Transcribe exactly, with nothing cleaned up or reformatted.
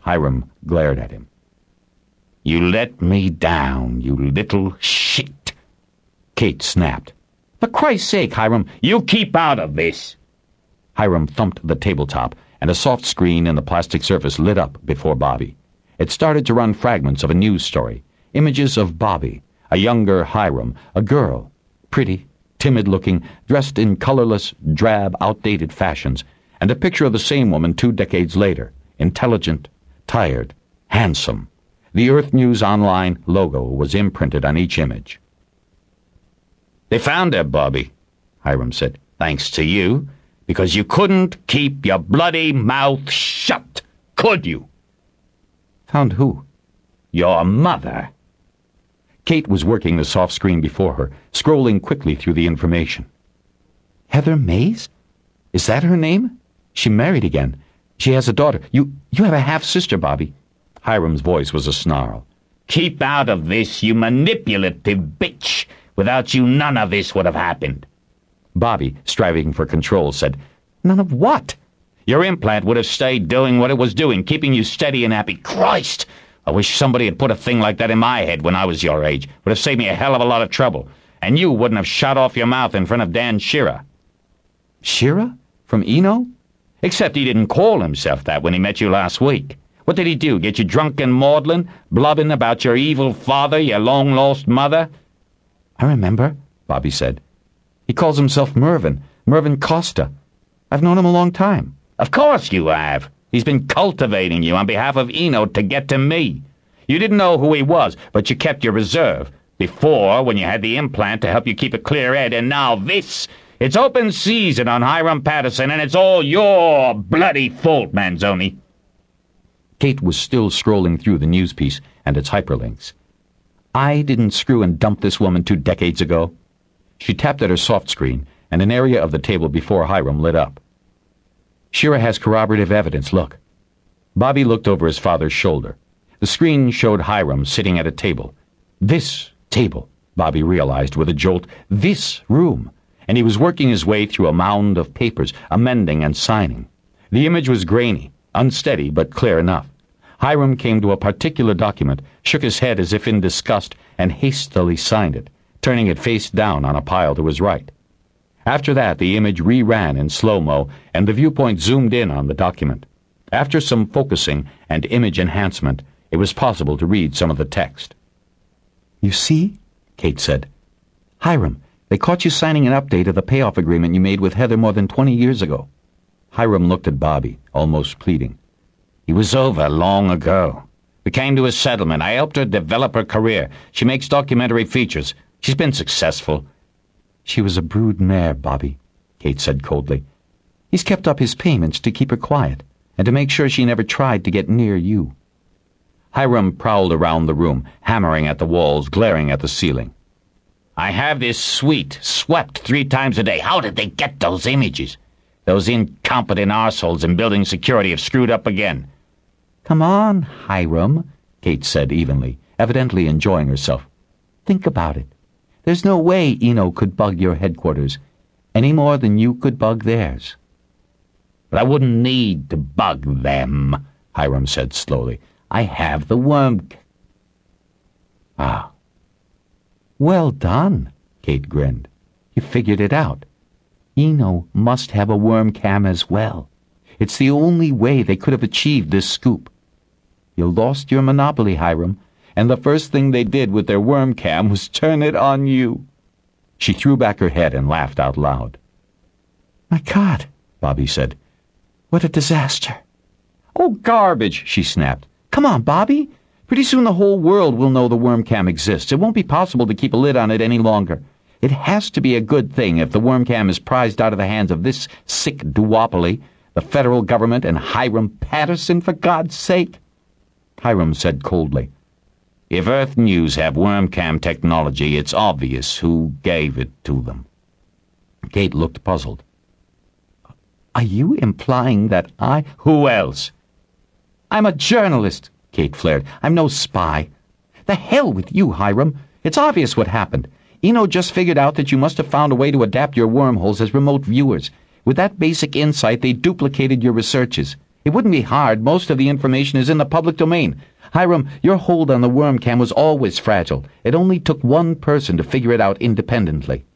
Hiram glared at him. "You let me down, you little shit," Kate snapped. "For Christ's sake, Hiram, you keep out of this." Hiram thumped the tabletop, and a soft screen in the plastic surface lit up before Bobby. It started to run fragments of a news story, images of Bobby, a younger Hiram, a girl, pretty, timid-looking, dressed in colorless, drab, outdated fashions, and a picture of the same woman two decades later, intelligent, tired, handsome. The Earth News Online logo was imprinted on each image. "They found her, Bobby," Hiram said. "Thanks to you, because you couldn't keep your bloody mouth shut, could you?" "Found who?" "Your mother." Kate was working the soft screen before her, scrolling quickly through the information. "Heather Mays? Is that her name? She married again. She has a daughter. You you have a half-sister, Bobby." Hiram's voice was a snarl. "Keep out of this, you manipulative bitch. Without you, none of this would have happened." Bobby, striving for control, said, "None of what?" "Your implant would have stayed doing what it was doing, keeping you steady and happy. Christ! I wish somebody had put a thing like that in my head when I was your age. Would have saved me a hell of a lot of trouble. And you wouldn't have shot off your mouth in front of Dan Shearer." "Shearer? From Eno?" "Except he didn't call himself that when he met you last week. What did he do, get you drunk and maudlin, blubbing about your evil father, your long-lost mother?" "I remember," Bobby said. "He calls himself Mervyn, Mervyn Costa. I've known him a long time." "Of course you have. He's been cultivating you on behalf of Eno to get to me. You didn't know who he was, but you kept your reserve. Before, when you had the implant to help you keep a clear head, and now this. It's open season on Hiram Patterson, and it's all your bloody fault, Manzoni." Kate was still scrolling through the news piece and its hyperlinks. "I didn't screw and dump this woman two decades ago." She tapped at her soft screen, and an area of the table before Hiram lit up. "Shearer has corroborative evidence, look." Bobby looked over his father's shoulder. The screen showed Hiram sitting at a table. This table, Bobby realized with a jolt, this room, and he was working his way through a mound of papers, amending and signing. The image was grainy, unsteady, but clear enough. Hiram came to a particular document, shook his head as if in disgust, and hastily signed it, turning it face down on a pile to his right. After that, the image re-ran in slow-mo, and the viewpoint zoomed in on the document. After some focusing and image enhancement, it was possible to read some of the text. "You see?" Kate said. "Hiram, they caught you signing an update of the payoff agreement you made with Heather more than twenty years ago." Hiram looked at Bobby, almost pleading. "It was over long ago. We came to a settlement. I helped her develop her career. She makes documentary features. She's been successful." "She was a brood mare, Bobby," Kate said coldly. "He's kept up his payments to keep her quiet, and to make sure she never tried to get near you." Hiram prowled around the room, hammering at the walls, glaring at the ceiling. "I have this suite swept three times a day. How did they get those images? Those incompetent arseholes in building security have screwed up again." "Come on, Hiram," Kate said evenly, evidently enjoying herself. "Think about it. There's no way Eno could bug your headquarters, any more than you could bug theirs." "But I wouldn't need to bug them," Hiram said slowly. "I have the worm." Ah. "Well done," Kate grinned. "You figured it out. Eno must have a worm cam as well. It's the only way they could have achieved this scoop. You lost your monopoly, Hiram, and the first thing they did with their worm cam was turn it on you." She threw back her head and laughed out loud. "My God," Bobby said. "What a disaster." "Oh, garbage," she snapped. "Come on, Bobby. Pretty soon the whole world will know the worm cam exists. It won't be possible to keep a lid on it any longer. It has to be a good thing if the worm cam is prized out of the hands of this sick duopoly, the federal government and Hiram Patterson, for God's sake." Hiram said coldly, "If Earth News have wormcam technology, it's obvious who gave it to them." Kate looked puzzled. "Are you implying that I—" "Who else?" "I'm a journalist," Kate flared. "I'm no spy." "The hell with you, Hiram. It's obvious what happened. Eno just figured out that you must have found a way to adapt your wormholes as remote viewers. With that basic insight, they duplicated your researches. It wouldn't be hard. Most of the information is in the public domain. Hiram, your hold on the worm cam was always fragile. It only took one person to figure it out independently.